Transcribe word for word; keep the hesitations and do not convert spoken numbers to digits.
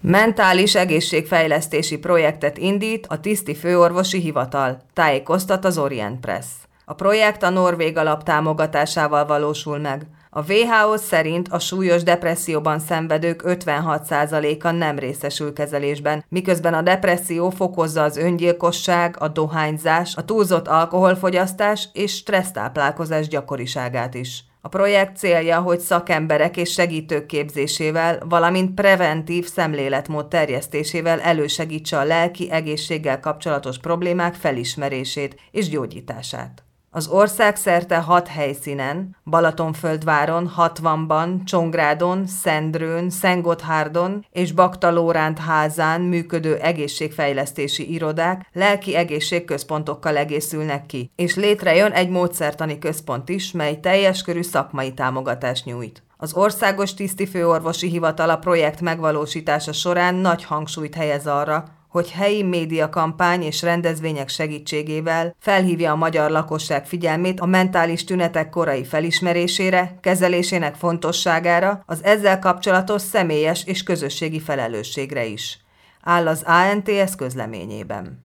Mentális egészségfejlesztési projektet indít a Tiszti Főorvosi Hivatal, tájékoztat az Orient Press. A projekt a norvég alap támogatásával valósul meg. A dupla vé há o szerint a súlyos depresszióban szenvedők ötvenhat százaléka nem részesül kezelésben, miközben a depresszió fokozza az öngyilkosság, a dohányzás, a túlzott alkoholfogyasztás és stressztáplálkozás gyakoriságát is. A projekt célja, hogy szakemberek és segítők képzésével, valamint preventív szemléletmód terjesztésével elősegítse a lelki egészséggel kapcsolatos problémák felismerését és gyógyítását. Az ország szerte hat helyszínen, Balatonfürdváron, Hatvanban, Csongrádon, Szendrőn, Szentgotthárdon és Baktalóránt-házán működő egészségfejlesztési irodák lelki egészségközpontokkal egészülnek ki, és létrejön egy módszertani központ is, mely teljes körű szakmai támogatást nyújt. Az Országos Tiszti Főorvosi Hivatal a projekt megvalósítása során nagy hangsúlyt helyez arra, hogy helyi médiakampány és rendezvények segítségével felhívja a magyar lakosság figyelmét a mentális tünetek korai felismerésére, kezelésének fontosságára, az ezzel kapcsolatos személyes és közösségi felelősségre is, áll az á en té es közleményében.